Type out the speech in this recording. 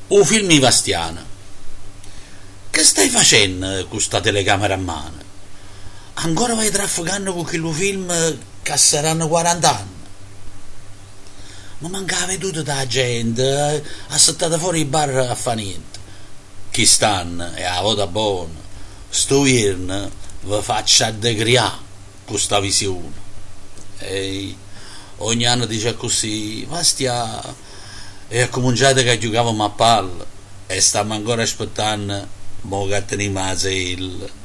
O film di Vastiana. Che stai facendo con questa telecamera a mano? Ancora vai trafficando con quello film che saranno 40 anni? Ma manca veduto da gente, assettata fuori i bar a fa niente. Chi stanno è a vota buona. Sto ieri vi faccia decriare con sta visione. Ehi, ogni anno dice così, Vastia è cominciato che giocavamo a palla e stiamo ancora aspettando mo che teniamo il